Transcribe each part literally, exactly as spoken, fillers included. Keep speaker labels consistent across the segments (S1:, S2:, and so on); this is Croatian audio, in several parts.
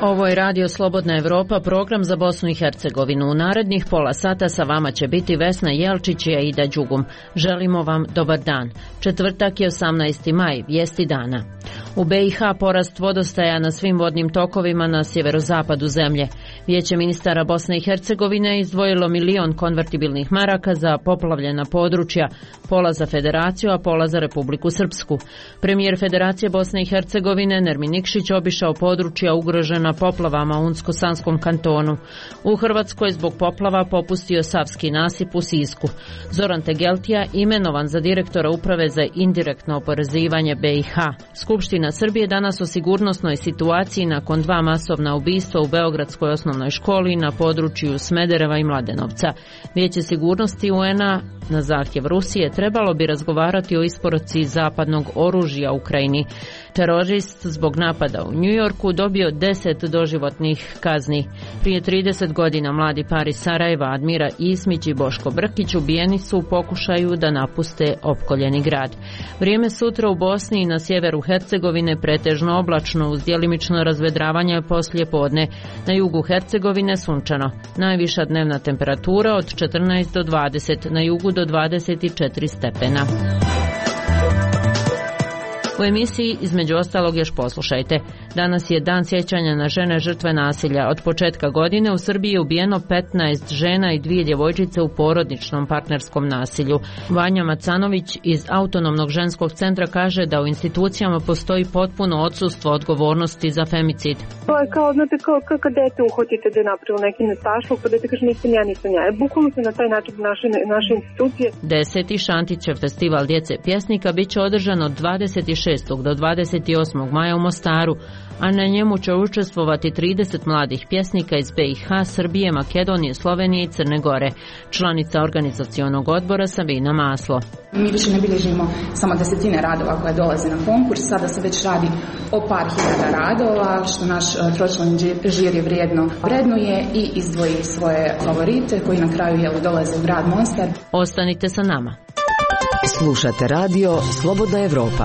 S1: Ovo je Radio Slobodna Evropa, program za Bosnu i Hercegovinu. U narednih pola sata sa vama će biti Vesna Jelčić i Aida Đugum. Želimo vam dobar dan. Četvrtak je osamnaesti maj, vijesti dana. U B i H porast vodostaja na svim vodnim tokovima na sjeverozapadu zemlje. Vijeće ministara Bosne i Hercegovine izdvojilo milion konvertibilnih maraka za poplavljena područja, pola za federaciju, a pola za Republiku Srpsku. Premijer Federacije Bosne i Hercegovine Nermin Nikšić obišao područja ugrožena poplavama u Unsko-Sanskom kantonu. U Hrvatskoj zbog poplava popustio Savski nasip u Sisku. Zoran Tegeltija imenovan za direktora uprave za indirektno oporezivanje B i H. Skupština Srbije danas o sigurnosnoj situaciji nakon dva masovna ubistva u Beogradskoj osnovnoj školi na području Smedereva i Mladenovca. Vijeće sigurnosti U N A na zahtjev Rusije trebalo bi razgovarati o isporuci zapadnog oružja Ukrajini. Terorist zbog napada u Njujorku dobio deset doživotnih kazni. Prije trideset godina mladi par iz Sarajeva, Admira Ismić i Boško Brkić, ubijeni su u pokušaju da napuste opkoljeni grad. Vrijeme sutra u Bosni i na sjeveru Hercegovine pretežno oblačno uz djelimično razvedravanje poslije podne. Na jugu Hercegovine sunčano. Najviša dnevna temperatura od četrnaest do dvadeset, na jugu do dvadeset četiri stepena. U emisiji između ostalog još poslušajte. Danas je dan sjećanja na žene žrtve nasilja. Od početka godine u Srbiji je ubijeno petnaest žena i dvije djevojčice u porodičnom partnerskom nasilju. Vanja Macanović iz Autonomnog ženskog centra kaže da u institucijama postoji potpuno odsustvo odgovornosti za femicid.
S2: To je kao, znate, kao, kao kad dete uhotite da je napravilo neki nestašluk, pa dete kaže nisam ja, nisam ja. Bukvalno se na taj način naše, naše institucije.
S1: Deseti Šantićev festival djece pjesnika bit će održan od dvadeset šestog do dvadeset osmog maja u Mostaru, a na njemu će učestvovati trideset mladih pjesnika iz B i H, Srbije, Makedonije, Slovenije i Crne Gore. Članica organizacionog odbora Sabina Maslo.
S3: Mi više ne bilježimo samo desetine radova koje dolaze na konkurs, sada se već radi o par hiljada radova, što naš tročlani žiri vrijedno vrednuje i izdvoji svoje favorite koji na kraju jel, dolaze u grad Mostar.
S1: Ostanite sa nama.
S4: Slušate radio Slobodna Evropa.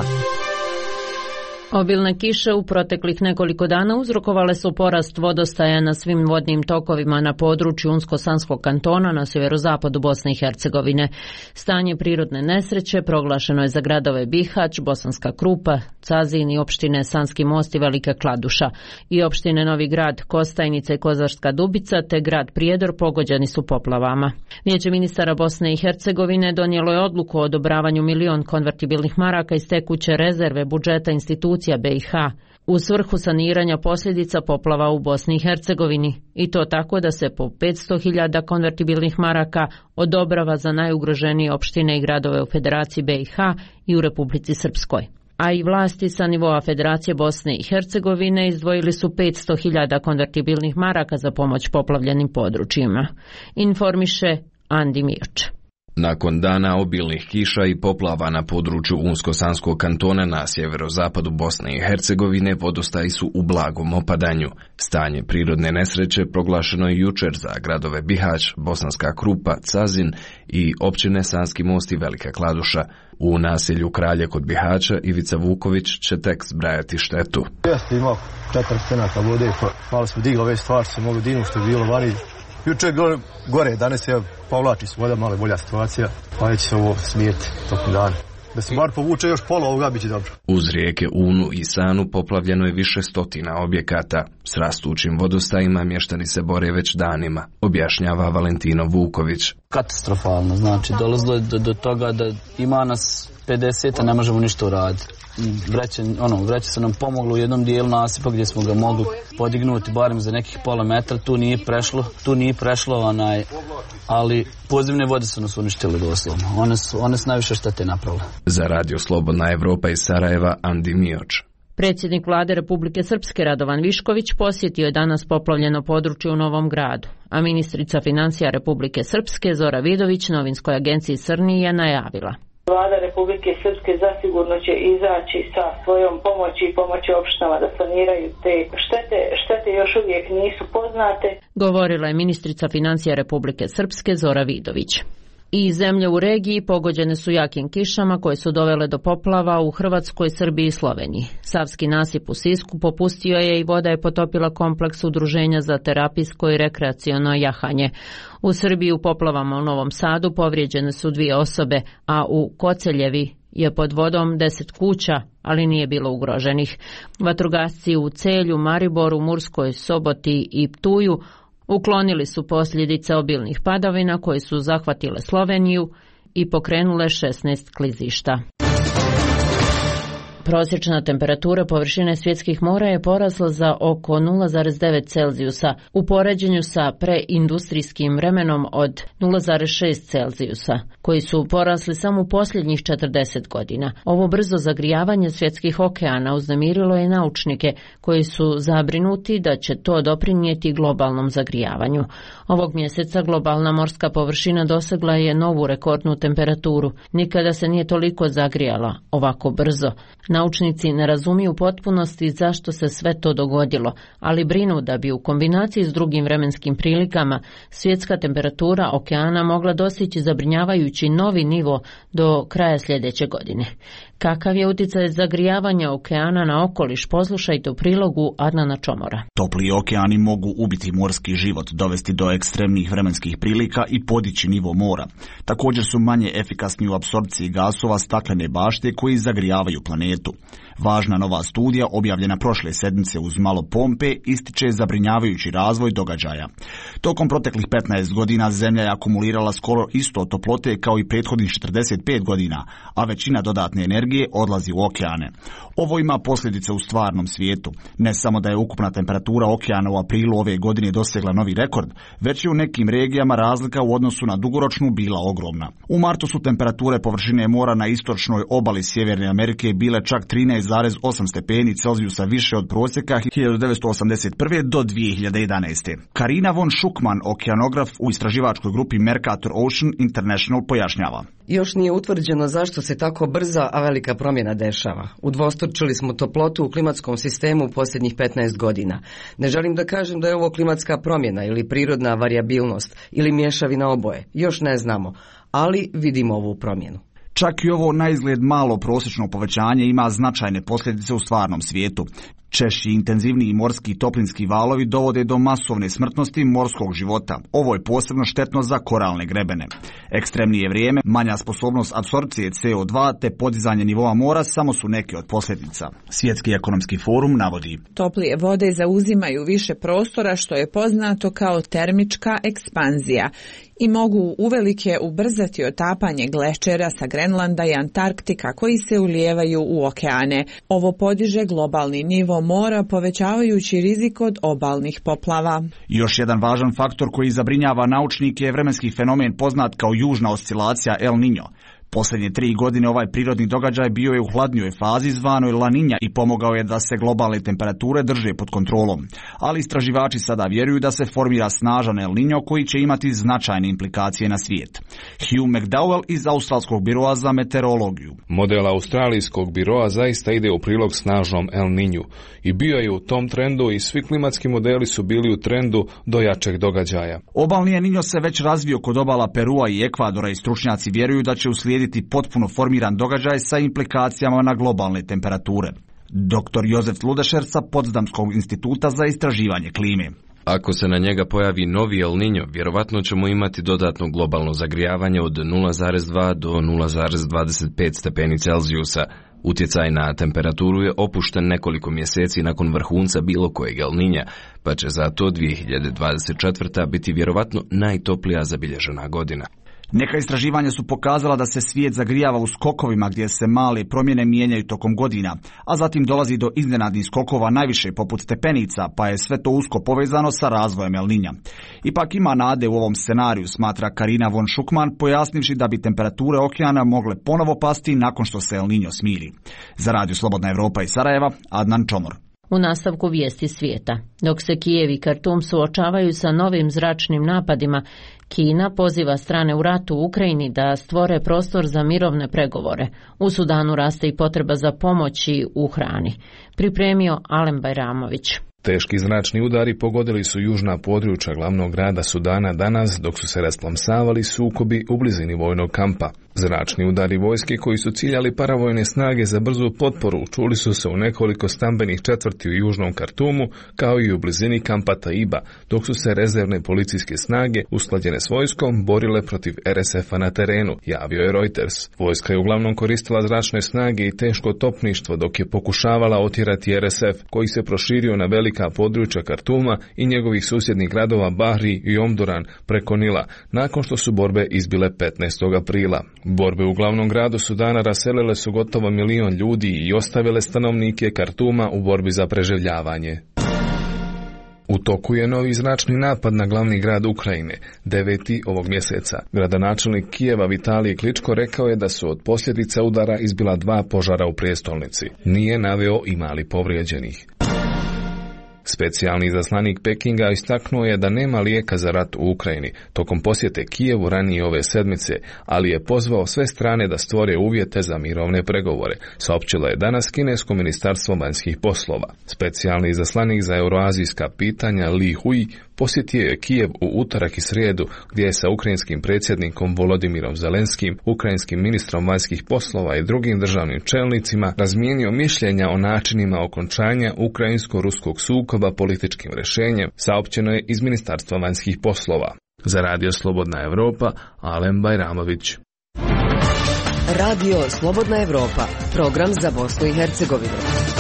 S1: Obilne kiše u proteklih nekoliko dana uzrokovale su porast vodostaja na svim vodnim tokovima na području Unsko-Sanskog kantona na sjeverozapadu Bosne i Hercegovine. Stanje prirodne nesreće proglašeno je za gradove Bihać, Bosanska Krupa, Cazin i opštine Sanski Most i Velika Kladuša. I opštine Novi Grad, Kostajnica i Kozarska Dubica te grad Prijedor pogođeni su poplavama. Vijeće ministara Bosne i Hercegovine donijelo je odluku o odobravanju milion konvertibilnih maraka iz tekuće rezerve budžeta institucija B i H u svrhu saniranja posljedica poplava u Bosni i Hercegovini, i to tako da se po petsto hiljada konvertibilnih maraka odobrava za najugroženije opštine i gradove u Federaciji B i H i u Republici Srpskoj. A i vlasti sa nivoa Federacije Bosne i Hercegovine izdvojili su petsto hiljada konvertibilnih maraka za pomoć poplavljenim područjima. Informiše Andi Mioč.
S5: Nakon dana obilnih kiša i poplava na području Unsko-Sanskog kantona na sjeverozapadu Bosne i Hercegovine vodostaji su u blagom opadanju. Stanje prirodne nesreće proglašeno je jučer za gradove Bihać, Bosanska Krupa, Cazin i općine Sanski Most i Velika Kladuša. U naselju Kralje kod Bihaća Ivica Vuković će tek zbrajati štetu.
S6: Jeste imao četiri stenaka vode, pa malo smo digli ove stvari, se mogli dinu što je bilo vani. Juče gore, gore, danas je povlači se voda, malo bolja situacija, pa neće se ovo smijeti tokom dana. Da se bar povuče još pola ovoga, bit će dobro.
S5: Uz rijeke Unu i Sanu poplavljeno je više stotina objekata. S rastućim vodostajima mještani se bore već danima, objašnjava Valentino Vuković.
S7: Katastrofalno, znači dolazilo je do, do toga da ima nas pedeset, a ne možemo ništa uraditi. Vreće, ono, vreće se nam pomoglo u jednom dijelu nasipa gdje smo ga mogli podignuti barem za nekih pola metra, tu nije prešlo, tu nije prešlo onaj, ali podzemne vode su nas uništile doslovno, one su, one su najviše štete napravile.
S5: Za Radio Slobodna Evropa iz Sarajeva, Andi Mioč.
S1: Predsjednik vlade Republike Srpske Radovan Višković posjetio je danas poplavljeno područje u Novom Gradu, a ministrica financija Republike Srpske Zora Vidović novinskoj agenciji Srni je najavila.
S8: Vlada Republike Srpske zasigurno će izaći sa svojom pomoći i pomoći opštinama da saniraju te štete. Štete još uvijek nisu poznate.
S1: Govorila je ministrica financija Republike Srpske Zora Vidović. I zemlje u regiji pogođene su jakim kišama koje su dovele do poplava u Hrvatskoj, Srbiji i Sloveniji. Savski nasip u Sisku popustio je i voda je potopila kompleks udruženja za terapijsko i rekreaciono jahanje. U Srbiji u poplavama u Novom Sadu povrijeđene su dvije osobe, a u Koceljevi je pod vodom deset kuća, ali nije bilo ugroženih. Vatrogasci u Celju, Mariboru, Murskoj Soboti i Ptuju uklonili su posljedice obilnih padavina koje su zahvatile Sloveniju i pokrenule šesnaest klizišta. Prosječna temperatura površine svjetskih mora je porasla za oko nula zarez devet Celzijusa u poređenju sa preindustrijskim vremenom od nula zarez šest Celzijusa, koji su porasli samo u posljednjih četrdeset godina. Ovo brzo zagrijavanje svjetskih okeana uznemirilo je naučnike koji su zabrinuti da će to doprinijeti globalnom zagrijavanju. Ovog mjeseca globalna morska površina dosegla je novu rekordnu temperaturu. Nikada se nije toliko zagrijala ovako brzo. Naučnici ne razumiju u potpunosti zašto se sve to dogodilo, ali brinu da bi u kombinaciji s drugim vremenskim prilikama svjetska temperatura okeana mogla dostići zabrinjavajući novi nivo do kraja sljedeće godine. Kakav je utjecaj zagrijavanja okeana na okoliš? Poslušajte u prilogu Adnana Čomora.
S9: Topli okeani mogu ubiti morski život, dovesti do ekstremnih vremenskih prilika i podići nivo mora. Također su manje efikasni u apsorpciji gasova staklene bašte koji zagrijavaju planetu. Važna nova studija, objavljena prošle sedmice uz malo pompe, ističe zabrinjavajući razvoj događaja. Tokom proteklih petnaest godina Zemlja je akumulirala skoro isto toplote kao i prethodnih četrdeset pet godina, a većina dodatne energije odlazi u okeane. Ovo ima posljedice u stvarnom svijetu. Ne samo da je ukupna temperatura okeana u aprilu ove godine dosegla novi rekord, već je u nekim regijama razlika u odnosu na dugoročnu bila ogromna. U martu su temperature površine mora na istočnoj obali Sjeverne Amerike bile čak trinaest zarez osam stepeni Celzijusa više od prosjeka hiljadu devetsto osamdeset prve do dvije hiljade jedanaeste. Karina von Schuckmann, okeanograf u istraživačkoj grupi Mercator Ocean International, pojašnjava.
S10: Još nije utvrđeno zašto se tako brza, a velika promjena dešava. Udvostručili smo toplotu u klimatskom sistemu u posljednjih petnaest godina. Ne želim da kažem da je ovo klimatska promjena ili prirodna varijabilnost ili mješavina oboje. Još ne znamo, ali vidimo ovu promjenu.
S9: Čak i ovo na izgled malo prosječno povećanje ima značajne posljedice u stvarnom svijetu. Češći i intenzivniji morski toplinski valovi dovode do masovne smrtnosti morskog života. Ovo je posebno štetno za koralne grebene. Ekstremnije vrijeme, manja sposobnost apsorpcije C O dva te podizanje nivoa mora samo su neke od posljedica. Svjetski ekonomski forum navodi:
S11: toplije vode zauzimaju više prostora, što je poznato kao termička ekspanzija, i mogu uvelike ubrzati otapanje glečera sa Grenlanda i Antarktika koji se ulijevaju u okeane. Ovo podiže globalni nivo mora, povećavajući rizik od obalnih poplava.
S9: Još jedan važan faktor koji zabrinjava naučnike je vremenski fenomen poznat kao južna oscilacija El Niño. Posljednje tri godine ovaj prirodni događaj bio je u hladnjoj fazi zvanoj La Niña i pomogao je da se globalne temperature drže pod kontrolom. Ali istraživači sada vjeruju da se formira snažan El Niño koji će imati značajne implikacije na svijet. Hugh McDowell iz Australskog biroa za meteorologiju.
S12: Model Australijskog biroa zaista ide u prilog snažnom El Niñu i bio je u tom trendu i svi klimatski modeli su bili u trendu do jačeg događaja.
S9: Obalni El Niño se već razvio kod obala Perua i Ekvadora i stručnjaci vjeruju da će uslijediti potpuno formiran događaj sa implikacijama na globalne temperature. Doktor Jozef Ludešer sa Potsdamskog instituta za istraživanje klime.
S5: Ako se na njega pojavi novi El Niño, vjerovatno ćemo imati dodatno globalno zagrijavanje od nula zarez dva do nula zarez dvadeset pet stepeni Celzijusa. Utjecaj na temperaturu je opušten nekoliko mjeseci nakon vrhunca bilo kojeg El Niña, pa će zato dvije hiljade dvadeset četvrta biti vjerovatno najtoplija zabilježena godina.
S9: Neka istraživanja su pokazala da se svijet zagrijava u skokovima gdje se male promjene mijenjaju tokom godina, a zatim dolazi do iznenadnih skokova najviše poput stepenica, pa je sve to usko povezano sa razvojem El Niña. Ipak ima nade u ovom scenariju, smatra Karina von Schuckmann, pojasnivši da bi temperature okeana mogle ponovo pasti nakon što se El Niño smiri. Za Radio Slobodna Evropa iz Sarajeva, Adnan Čomor.
S1: U nastavku vijesti svijeta. Dok se Kijev i Kartum suočavaju sa novim zračnim napadima, Kina poziva strane u ratu u Ukrajini da stvore prostor za mirovne pregovore. U Sudanu raste i potreba za pomoći u hrani. Pripremio Alen Bajramović.
S12: Teški zračni udari pogodili su južna područja glavnog grada Sudana danas dok su se rasplamsavali sukobi u blizini vojnog kampa. Zračni udari vojske koji su ciljali paravojne snage za brzu potporu čuli su se u nekoliko stambenih četvrti u južnom Kartumu kao i u blizini kampa Taiba, dok su se rezervne policijske snage usklađene s vojskom borile protiv R S F-a na terenu, javio je Reuters. Vojska je uglavnom koristila zračne snage i teško topništvo dok je pokušavala otjerati R S F koji se proširio na velika područja Kartuma i njegovih susjednih gradova Bahri i Omduran preko Nila, nakon što su borbe izbile petnaestog aprila. Borbe u glavnom gradu Sudana raselile su gotovo milion ljudi i ostavile stanovnike Kartuma u borbi za preživljavanje. U toku je novi zračni napad na glavni grad Ukrajine, deveti ovog mjeseca. Gradonačelnik Kijeva Vitalij Kličko rekao je da su od posljedica udara izbila dva požara u prijestolnici. Nije naveo ima li povrijeđenih. Specijalni izaslanik Pekinga istaknuo je da nema lijeka za rat u Ukrajini tokom posjete Kijevu ranije ove sedmice, ali je pozvao sve strane da stvore uvjete za mirovne pregovore, saopćilo je danas kinesko ministarstvo vanjskih poslova. Specijalni izaslanik za euroazijska pitanja Li Hui posjetio je Kijev u utorak i srijedu, gdje je sa ukrajinskim predsjednikom Volodimirom Zelenskim, ukrajinskim ministrom vanjskih poslova i drugim državnim čelnicima razmijenio mišljenja o načinima okončanja ukrajinsko-ruskog sukoba političkim rješenjem, saopćeno je iz Ministarstva vanjskih poslova. Za Radio Slobodna Evropa, Alen Bajramović.
S4: Radio Slobodna Evropa, program za Bosnu i Hercegovinu.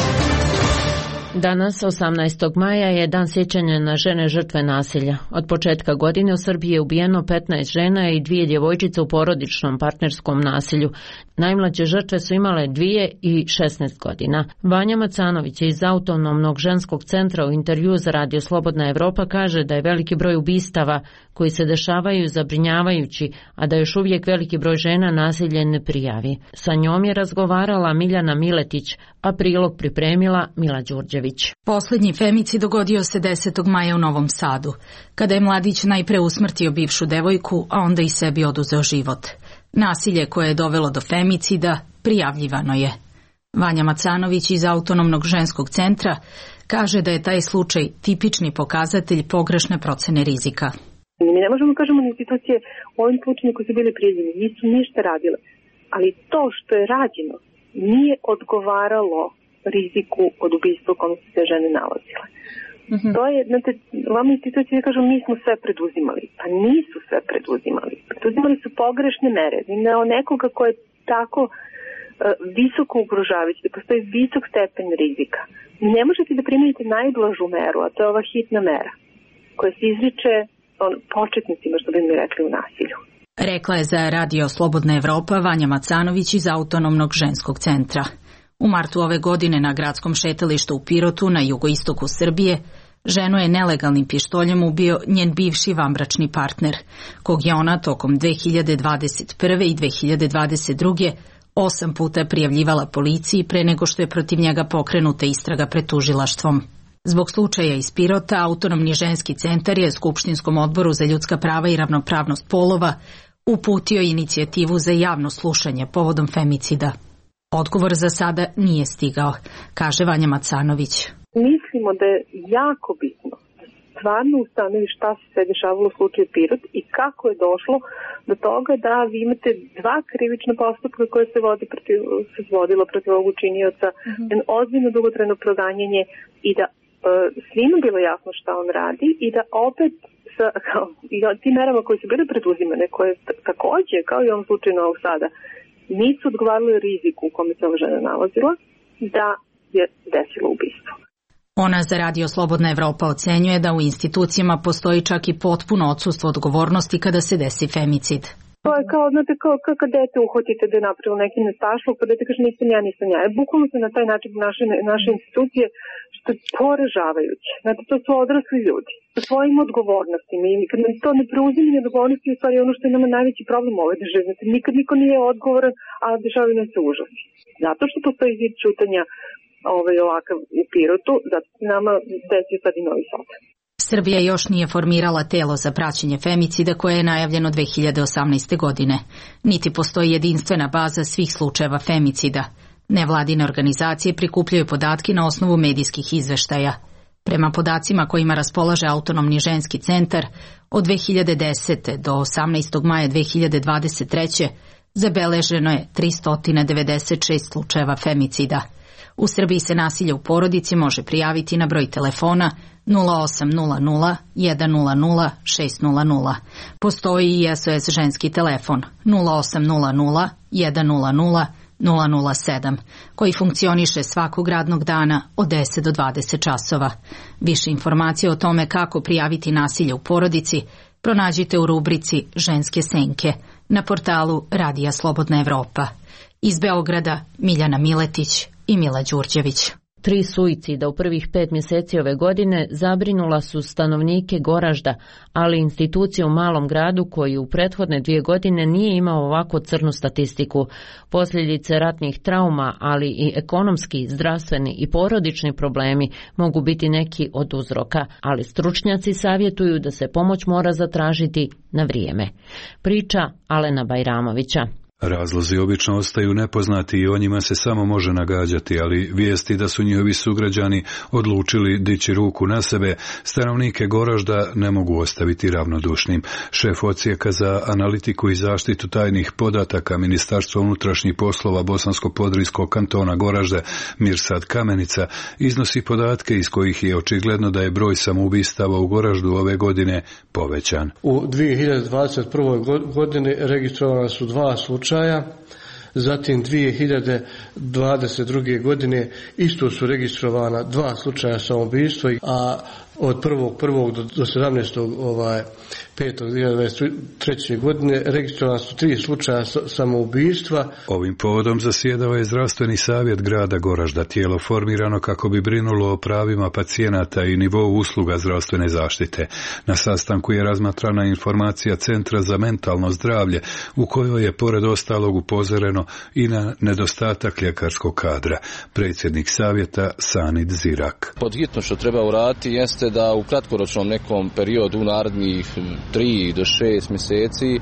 S1: Danas, osamnaestog maja, je dan sjećanja na žene žrtve nasilja. Od početka godine u Srbiji je ubijeno petnaest žena i dvije djevojčice u porodičnom partnerskom nasilju. Najmlađe žrtve su imale dvije i šesnaest godina. Vanja Macanović iz Autonomnog ženskog centra u intervju za Radio Slobodna Evropa kaže da je veliki broj ubistava koji se dešavaju zabrinjavajući, a da još uvijek veliki broj žena nasilje ne prijavi. Sa njom je razgovarala Miljana Miletić, a prilog pripremila Mila Đurđević.
S13: Posljednji femicid dogodio se desetog maja u Novom Sadu, kada je mladić najpre usmrtio bivšu devojku, a onda i sebi oduzeo život. Nasilje koje je dovelo do femicida prijavljivano je. Vanja Macanović iz Autonomnog ženskog centra kaže da je taj slučaj tipični pokazatelj pogrešne procene rizika.
S2: Mi ne možemo kažemo na institucije u ovim slučajima koji su bili prijavljeni, nisu ništa radile, ali to što je rađeno nije odgovaralo riziku od ubistva u kome su se žene nalazile. Mm-hmm. To je, znate, vama institucije kažu mi smo sve preduzimali, pa nisu sve preduzimali. Preduzimali su pogrešne mere. Na nekoga ko je tako uh, visoko ugrožavajući, da postoji visok stepen rizika. Ne možete da primenite najblažu meru, a to je ova hitna mera, koja se izriče on, početnicima, što bi mi rekli, u nasilju.
S13: Rekla je za Radio Slobodna Evropa Vanja Macanović iz Autonomnog ženskog centra. U martu ove godine na gradskom šetalištu u Pirotu na jugoistoku Srbije ženu je nelegalnim pištoljem ubio njen bivši vanbračni partner, kog je ona tokom dve hiljade dvadeset prve i dve hiljade dvadeset druge osam puta prijavljivala policiji pre nego što je protiv njega pokrenuta istraga pred tužilaštvom. Zbog slučaja iz Pirota, Autonomni ženski centar je Skupštinskom odboru za ljudska prava i ravnopravnost polova uputio inicijativu za javno slušanje povodom femicida. Odgovor za sada nije stigao, kaže Vanja Macanović.
S2: Mislimo da je jako bitno stvarno ustanovi šta se sve dešavalo u slučaju Pirot i kako je došlo do toga da vi imate dva krivična postupka koje se vodi protiv, se vodilo protiv ovog učinioca, mm-hmm. jedno ozbiljno dugotrajno proganjanje i da e, svima bilo jasno šta on radi i da opet sa kao, i tim merama koje su bile preduzimane, koje također, kao i u ovom slučaju Novog Sada, nisu odgovarali riziku u kome se ova žena nalazila, da je desilo ubistvo.
S13: Ona za Radio Slobodna Evropa ocenjuje da u institucijama postoji čak i potpuno odsustvo odgovornosti kada se desi femicid.
S2: To je kao, znate, kao, kao kad dete uhvatite da je napravilo neki nestašluk, pa dete kaže nisam ja, nisam ja. Bukvalno se na taj način naše, naše institucije, što je poražavajuće. Znate, to su odrasli ljudi sa svojim odgovornostima i kad nam to ne preuzimanje odgovornosti je u stvari ono što je nama najveći problem ove države. Znate, nikad niko nije odgovoran, a dešavaju nam se užasi. Zato što postoji zid čutanja ovaj, ovakav u Pirotu, zato se nama desi sad i Novi Sad.
S13: Srbija još nije formirala telo za praćenje femicida koje je najavljeno dve hiljade osamnaeste. godine. Niti postoji jedinstvena baza svih slučajeva femicida. Nevladine organizacije prikupljaju podatke na osnovu medijskih izveštaja. Prema podacima kojima raspolaže Autonomni ženski centar, od dve hiljade desete. do osamnaestog maja dve hiljade dvadeset treće. zabeleženo je tristo devedeset šest slučajeva femicida. U Srbiji se nasilje u porodici može prijaviti na broj telefona nula osam nula nula jedan nula nula šest nula nula. Postoji i S O S ženski telefon nula osam nula nula jedan nula nula nula nula sedam, koji funkcioniše svakog radnog dana od deset do dvadeset časova. Više informacije o tome kako prijaviti nasilje u porodici pronađite u rubrici Ženske senke na portalu Radija Slobodna Evropa. Iz Beograda Miljana Miletić i Mila Đurđević.
S1: Tri suicida u prvih pet mjeseci ove godine zabrinula su stanovnike Goražda, ali institucije u malom gradu koji u prethodne dvije godine nije imao ovako crnu statistiku. Posljedice ratnih trauma, ali i ekonomski, zdravstveni i porodični problemi mogu biti neki od uzroka, ali stručnjaci savjetuju da se pomoć mora zatražiti na vrijeme. Priča Alena Bajramovića.
S14: Razlozi obično ostaju nepoznati i o njima se samo može nagađati, ali vijesti da su njihovi sugrađani odlučili dići ruku na sebe, stanovnike Goražda ne mogu ostaviti ravnodušnim. Šef odsjeka za analitiku i zaštitu tajnih podataka Ministarstva unutrašnjih poslova Bosansko-Podrijskog kantona Goražde, Mirsad Kamenica, iznosi podatke iz kojih je očigledno da je broj samoubistava u Goraždu ove godine povećan.
S15: U dvije hiljade dvadeset prvoj godini registrovana su dva slučaja. Zatim dvije hiljade dvadeset druge. godine isto su registrovana dva slučaja samoubistva, a od prvog prvog do sedamnaestog ovaj petog dvije hiljade dvadeset treće. godine registrovana su tri slučaja samoubistva.
S14: Ovim povodom zasjedao je zdravstveni savjet grada Goražda, tijelo formirano kako bi brinulo o pravima pacijenata i nivou usluga zdravstvene zaštite. Na sastanku je razmatrana informacija Centra za mentalno zdravlje, u kojoj je pored ostalog upozoreno i na nedostatak ljekarskog kadra. Predsjednik savjeta Sanid Zirak.
S16: Pod hitno što treba uraditi jeste da u kratkoročnom nekom periodu u narednih tri do šest mjeseci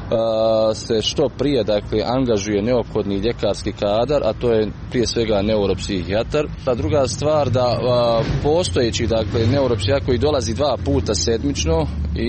S16: se što prije dakle angažuje neophodni ljekarski kadar, a to je prije svega neuropsihijatar. A druga stvar da postojeći dakle neuropsihijatar koji dolazi dva puta sedmično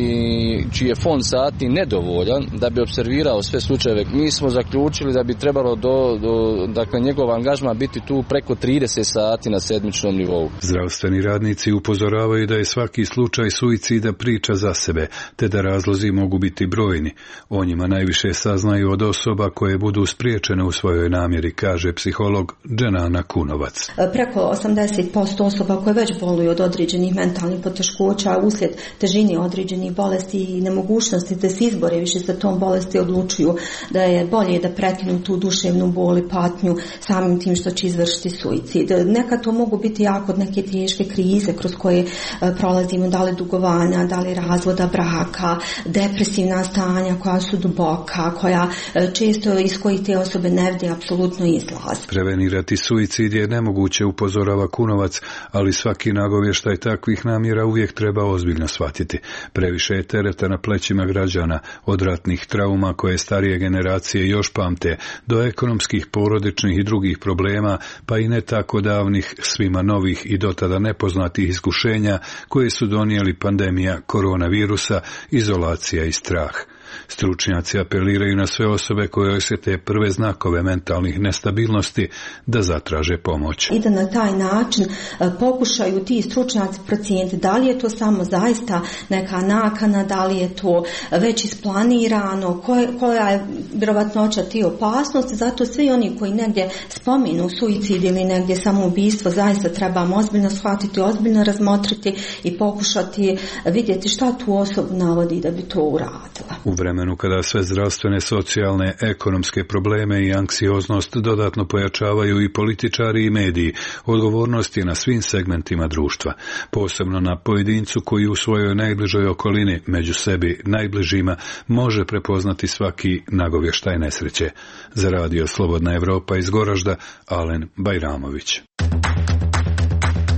S16: i čiji je fond sati nedovoljan da bi observirao sve slučajeve, mi smo zaključili da bi trebalo do, do dakle njegov angažman biti tu preko trideset sati na sedmičnom nivou.
S14: Zdravstveni radnici upozoravaju da je svaki slučaj suicida priča za sebe, te da razlozi mogu biti brojni. O njima najviše saznaju od osoba koje budu spriječene u svojoj namjeri, kaže psiholog Dženana Kunovac.
S17: Preko osamdeset posto osoba koje već boluju od određenih mentalnih poteškoća uslijed težine određenih bolesti i nemogućnosti da se izbore više sa tom bolesti odlučuju da je bolje da prekinu tu duševnu bol i patnju samim tim što će izvršiti suicid. Nekad to mogu biti jako neke teške krize kroz koje prolazimo, da li dugovanja, da li razvoda braka, depresivna stanja koja su duboka, koja često iz kojih te osobe ne vide apsolutno izlaz.
S14: Prevenirati suicid je nemoguće, upozorava Kunovac, ali svaki nagovještaj takvih namjera uvijek treba ozbiljno shvatiti. Previše je tereta na plećima građana, od ratnih trauma koje starije generacije još pamte, do ekonomskih, porodičnih i drugih problema, pa i ne tako davnih, svima novih i dotada nepoznatih iskušenja koje su donijeli pandemija koronavirusa, izolacija i strah. Stručnjaci apeliraju na sve osobe koje osjete prve znakove mentalnih nestabilnosti da zatraže pomoć.
S17: I da na taj način pokušaju ti stručnjaci procijeniti da li je to samo zaista neka nakana, da li je to već isplanirano, koja je vjerovatnoća ti opasnosti. Zato svi oni koji negdje spominu suicid ili negdje samoubistvo zaista trebamo ozbiljno shvatiti, ozbiljno razmotriti i pokušati vidjeti šta tu osobu navodi da bi to uradila.
S14: U vremenu kada sve zdravstvene, socijalne, ekonomske probleme i anksioznost dodatno pojačavaju i političari i mediji, odgovornost je na svim segmentima društva, posebno na pojedincu koji u svojoj najbližoj okolini, među sebi najbližima, može prepoznati svaki nagovještaj nesreće. Za Radio Slobodna Evropa iz Goražda, Alen Bajramović.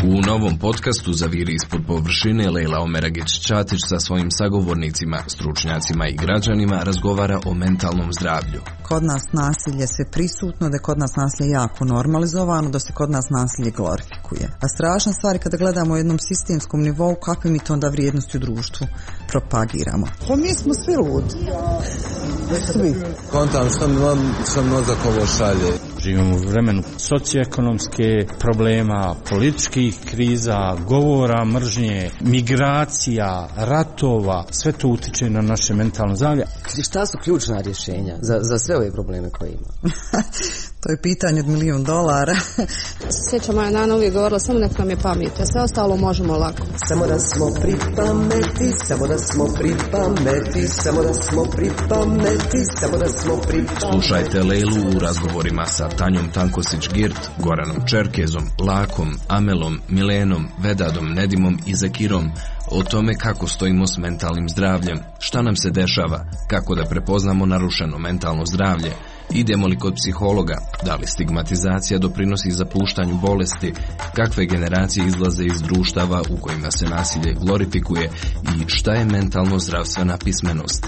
S5: U novom podcastu Zaviri ispod površine Lejla Omeragić-Čatić sa svojim sagovornicima, stručnjacima i građanima razgovara o mentalnom zdravlju.
S18: Kod nas nasilje sve prisutno, da je kod nas nasilje jako normalizovano, da se kod nas nasilje glorifikuje. A strašna stvar je kada gledamo u jednom sistemskom nivou kakve mi to onda vrijednosti u društvu propagiramo.
S19: Pa mi smo svi ludi. Svi.
S20: Kontam što mi vam što mozak ovo šalje.
S21: Živimo u vremenu socioekonomske problema, političkih kriza, govora, mržnje, migracija, ratova, sve to utiče na naše mentalno zdravlje.
S10: Šta su ključna rješenja za, za sve ove probleme koje ima?
S18: To je pitanje od milijun dolara.
S22: Sjećam, moja nana uvijek govorila, samo nek nam je pamet, a sve ostalo možemo lako.
S23: Samo da smo pri pameti, samo da smo pri pameti, samo da smo pri pameti, samo da smo pri pameti.
S5: Slušajte Lejlu u razgovorima sa Tanjom Tankosić-Girt, Goranom Čerkezom, Lakom, Amelom, Milenom, Vedadom, Nedimom i Zakirom o tome kako stojimo s mentalnim zdravljem, šta nam se dešava, kako da prepoznamo narušeno mentalno zdravlje, idemo li kod psihologa, da li stigmatizacija doprinosi zapuštanju bolesti, kakve generacije izlaze iz društava u kojima se nasilje glorifikuje i šta je mentalno zdravstvena pismenost.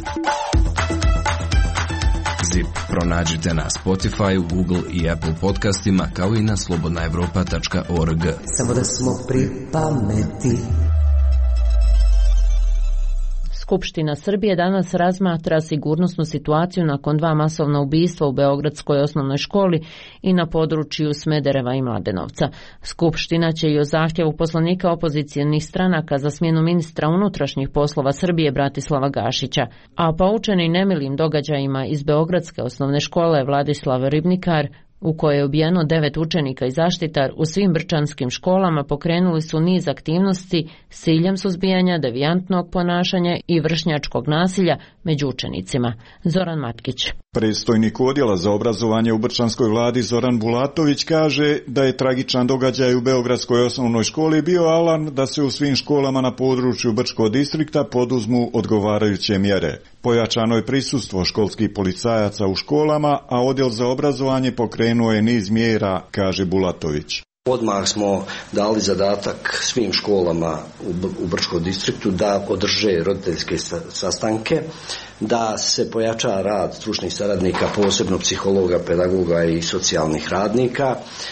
S5: Zip pronađite na Spotify, Google i Apple podcastima kao i na slobodna evropa tačka org.
S23: Samo da smo pri pameti.
S1: Skupština Srbije danas razmatra sigurnosnu situaciju nakon dva masovna ubistva u Beogradskoj osnovnoj školi i na području Smedereva i Mladenovca. Skupština će i o zahtjevu poslanika opozicijalnih stranaka za smjenu ministra unutrašnjih poslova Srbije Bratislava Gašića, a poučeni nemilim događajima iz Beogradske osnovne škole Vladislav Ribnikar, u kojoj je ubijeno devet učenika i zaštitar, u svim brčanskim školama pokrenuli su niz aktivnosti s ciljem suzbijanja devijantnog ponašanja i vršnjačkog nasilja među učenicima. Zoran Matkić.
S24: Predstojnik odjela za obrazovanje u brčanskoj vladi Zoran Bulatović kaže da je tragičan događaj u Beogradskoj osnovnoj školi bio alarm da se u svim školama na području Brčkog distrikta poduzmu odgovarajuće mjere. Pojačano je prisustvo školskih policajaca u školama, a odjel za obrazovanje pokrenuo je niz mjera, kaže Bulatović.
S25: Odmah smo dali zadatak svim školama u Brčkom distriktu da održe roditeljske sastanke, da se pojača rad stručnih saradnika, posebno psihologa, pedagoga i socijalnih radnika,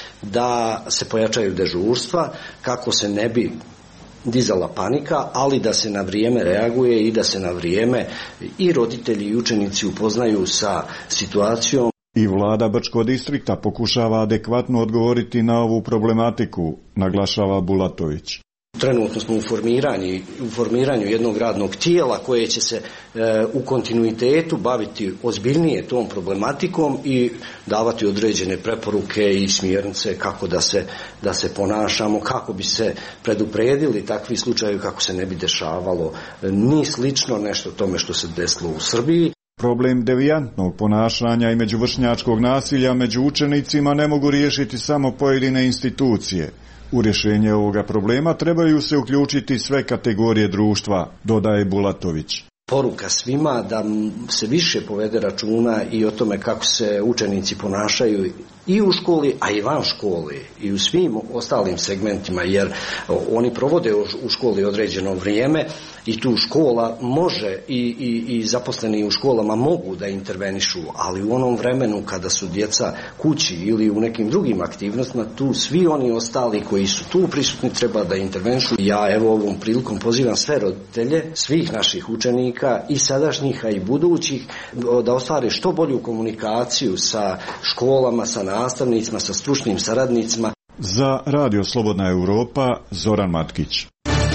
S25: da se pojačaju dežurstva kako se ne bi dizala panika, ali da se na vrijeme reaguje i da se na vrijeme i roditelji i učenici upoznaju sa situacijom.
S24: I vlada Brčkog distrikta pokušava adekvatno odgovoriti na ovu problematiku, naglašava Bulatović.
S25: Trenutno smo u formiranju, u formiranju jednog radnog tijela koje će se e, u kontinuitetu baviti ozbiljnije tom problematikom i davati određene preporuke i smjernice kako da se, da se ponašamo, kako bi se predupredili takvi slučajevi, kako se ne bi dešavalo ni slično nešto tome što se desilo u Srbiji.
S24: Problem devijantnog ponašanja i međuvršnjačkog nasilja među učenicima ne mogu riješiti samo pojedine institucije. U rješenje ovoga problema trebaju se uključiti sve kategorije društva, dodaje Bulatović.
S25: Poruka svima da se više povede računa i o tome kako se učenici ponašaju i u školi, a i van škole i u svim ostalim segmentima, jer oni provode u školi određeno vrijeme i tu škola može i, i, i zaposleni u školama mogu da intervenišu, ali u onom vremenu kada su djeca kući ili u nekim drugim aktivnostima, tu svi oni ostali koji su tu prisutni treba da intervenišu. Ja evo ovom prilikom pozivam sve roditelje, svih naših učenika i sadašnjih, a i budućih, da ostvare što bolju komunikaciju sa školama, sa nastavnicima, sa stručnim saradnicima.
S24: Za Radio Slobodna Europa, Zoran Matkić.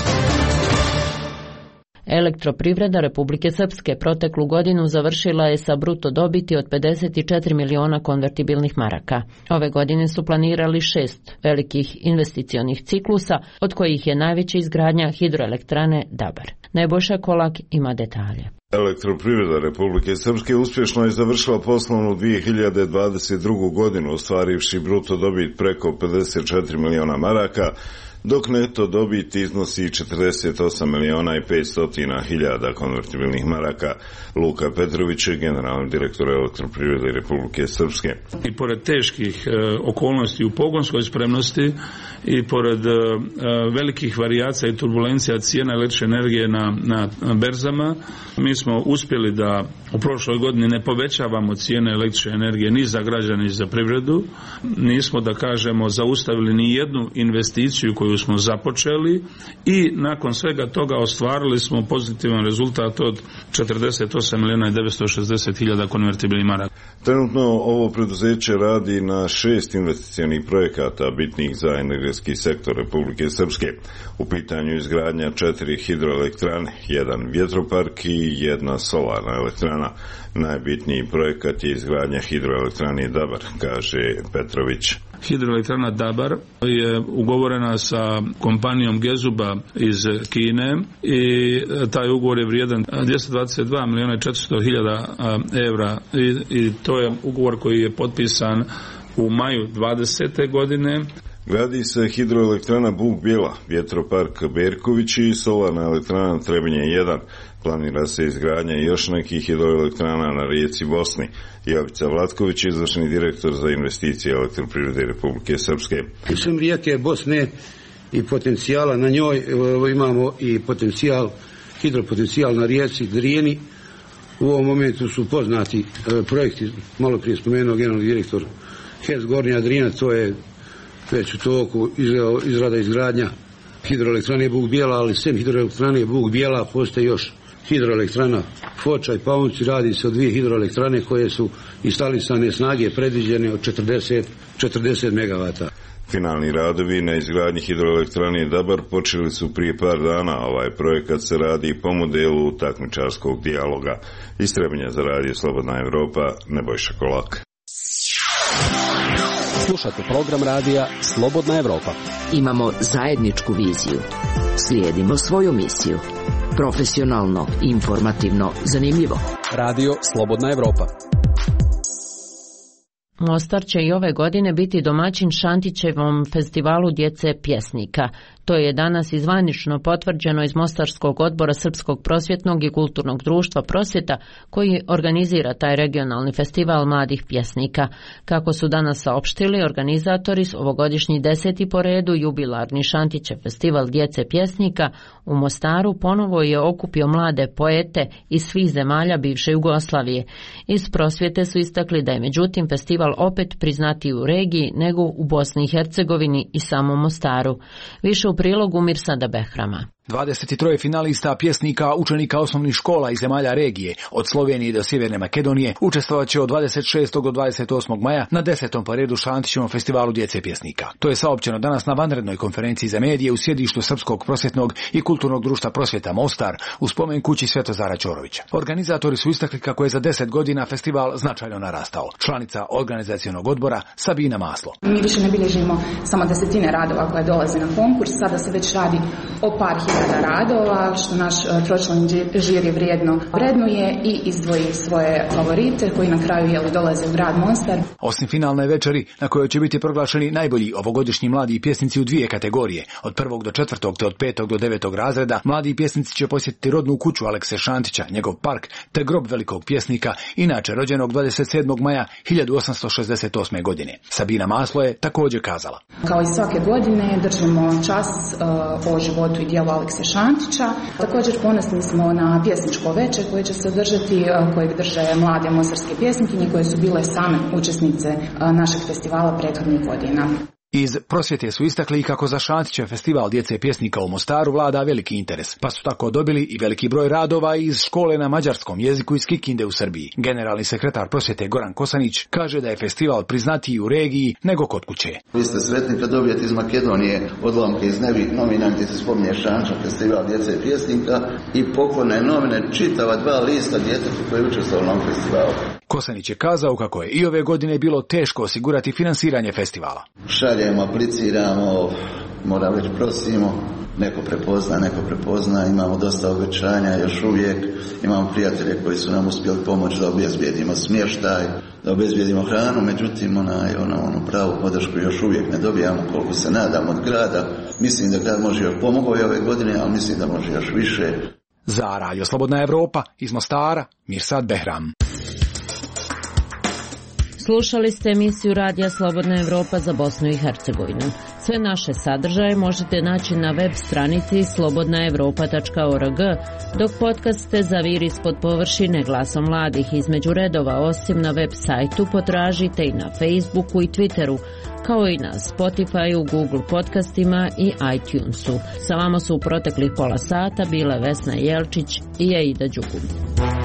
S1: Elektroprivreda Republike Srpske proteklu godinu završila je sa bruto dobiti od pedeset četiri miliona konvertibilnih maraka. Ove godine su planirali šest velikih investicionih ciklusa, od kojih je najveća izgradnja hidroelektrane Dabar. Nebojša Kolak ima detalje.
S26: Elektroprivreda Republike Srpske uspješno je završila poslovnu dvije hiljade dvadeset drugu godinu, ostvarivši bruto dobit preko pedeset četiri miliona maraka, dok neto dobit iznosi četrdeset osam miliona i petsto hiljada konvertibilnih maraka. Luka Petrović, generalni direktor Elektroprivrede Republike Srpske.
S3: I pored teških e, okolnosti u pogonskoj spremnosti i pored e, velikih varijacija i turbulencija cijena električne energije na, na berzama, mi smo uspjeli da u prošloj godini ne povećavamo cijene električne energije ni za građane ni za privredu. Nismo, da kažemo, zaustavili ni jednu investiciju koju smo započeli i nakon svega toga ostvarili smo pozitivan rezultat od četrdeset osam milijuna i devetsto šezdeset hiljada konvertibilnih maraka.
S26: Trenutno ovo preduzeće radi na šest investicionih projekata bitnih za energetski sektor Republike Srpske. U pitanju izgradnja četiri hidroelektrane, jedan vjetropark i jedna solarna elektrana. Najbitniji projekat je izgradnja hidroelektrane Dabar, kaže Petrović.
S3: Hidroelektrana Dabar je ugovorena sa kompanijom Gezuba iz Kine i taj ugovor je vrijedan dvjesto dvadeset dva milijuna i četiristo hiljada evra i, i to je ugovor koji je potpisan u maju dvadesete godine.
S26: Gradi se hidroelektrana Buk Bijela, vjetropark Berković i solarna elektrana Trebinje jedan. Planira se izgradnja još nekih hidroelektrana na rijeci Bosni. Jovica Vlatković, izvršni direktor za investicije Elektroprivrede Republike Srpske.
S6: Sem rijeke Bosne i potencijala na njoj imamo i potencijal, hidropotencijal na rijeci Drijeni. U ovom momentu su poznati projekti, malo prije spomenuo generalni direktor H E S Gornja Drina, to je već u toku izrada izgradnja hidroelektrane Buk Bijela, ali sem hidroelektrane Buk Bijela postoji još hidroelektrana Foča i Paunci. Radi se o dvije hidroelektrane koje su instalisane snage predviđene od četrdeset megavata.
S26: Finalni radovi na izgradnji hidroelektrane Dabar počeli su prije par dana. Ovaj projekat se radi po modelu takmičarskog dijaloga. Iz Trebinja za radio Slobodna Evropa, Nebojša Kolak.
S7: Slušate program radija Slobodna Evropa.
S8: Imamo zajedničku viziju. Slijedimo svoju misiju. Profesionalno, informativno, zanimljivo.
S7: Radio Slobodna Evropa.
S1: Mostar će i ove godine biti domaćin Šantićevom festivalu djece pjesnika. To je danas izvanično potvrđeno iz Mostarskog odbora Srpskog prosvjetnog i kulturnog društva Prosvjeta, koji organizira taj regionalni festival mladih pjesnika. Kako su danas saopštili organizatori, ovogodišnji deseti po redu jubilarni Šantićev festival djece pjesnika u Mostaru ponovo je okupio mlade poete iz svih zemalja bivše Jugoslavije. Iz Prosvjete su istakli da je međutim festival opet priznatiji u regiji nego u Bosni i Hercegovini i samom Mostaru. Više u prilogu Mirsada Behrama.
S9: dvadeset tri finalista pjesnika učenika osnovnih škola iz zemalja regije, od Slovenije do Sjeverne Makedonije, učestvovat će od dvadeset šestog do dvadeset osmog maja na desetom po redu Šantićevom festivalu djece pjesnika. To je saopćeno danas na vanrednoj konferenciji za medije u sjedištu Srpskog prosvjetnog i kulturnog društva Prosvjeta Mostar u spomen kući Svetozara Ćorovića. Organizatori su istakli kako je za deset godina festival značajno narastao. Članica organizacionog odbora Sabina Maslo.
S11: Mi više ne bilježimo samo desetine radova koje dolaze na konkurs, sada se već radi o par hiljada radova, što naš tročlani žiri vrijedno vrednuje i izdvoji svoje favorite koji na kraju jeli, dolaze u grad Mostar.
S9: Osim finalne večeri na kojoj će biti proglašeni najbolji ovogodišnji mladi pjesnici u dvije kategorije, od prvog do četvrtog te od petog do devetog razreda, mladi pjesnici će posjetiti rodnu kuću Alekse Šantića, njegov park te grob velikog pjesnika, inače rođenog dvadeset sedmog maja hiljadu osamsto šezdeset osme. godine. Sabina Maslo je također kazala.
S11: Kao i svake godine držimo čas uh, o životu i djelu Alekse Šantića. Također ponosni smo na pjesničko veče koje će se održati, kojeg drže mlade mostarske pjesnikinje koje su bile same učesnice našeg festivala prethodnih godina.
S9: Iz Prosvjete su istakli kako za Šantićev festival djece pjesnika u Mostaru vlada veliki interes, pa su tako dobili i veliki broj radova iz škole na mađarskom jeziku iz Kikinde u Srbiji. Generalni sekretar Prosvjete Goran Kosanić kaže da je festival priznatiji u regiji nego kod kuće.
S27: Vi ste sretni kad dobijete iz Makedonije odlomke iz nebi novina gdje se spominje Šantićev festival djece pjesnika i poklone novine čitava dva lista djetetu koji je učestvovao na ovom festivalu.
S9: Kosanić je kazao kako je i ove godine bilo teško osigurati finansiranje festivala.
S27: Šaljemo, apliciramo, mora već prosimo, neko prepozna, neko prepozna, imamo dosta obećanja još uvijek, imamo prijatelje koji su nam uspjeli pomoći da obezbijedimo smještaj, da obezbijedimo hranu, međutim onaj, ono, ono pravu podršku još uvijek ne dobijamo koliko se nadam od grada. Mislim da grad može još pomogao i ove godine, ali mislim da može još više.
S9: Za Radio Slobodna Evropa iz Mostara, Mirsad Behram.
S1: Slušali ste emisiju Radija Slobodna Evropa za Bosnu i Hercegovinu. Sve naše sadržaje možete naći na web stranici slobodna evropa tačka org, dok podcaste Zaviri ispod površine glasom mladih između redova osim na web sajtu potražite i na Facebooku i Twitteru, kao i na Spotifyu, Google podcastima i iTunesu. Sa vama su u proteklih pola sata bile Vesna Jelčić i Aida Đugum.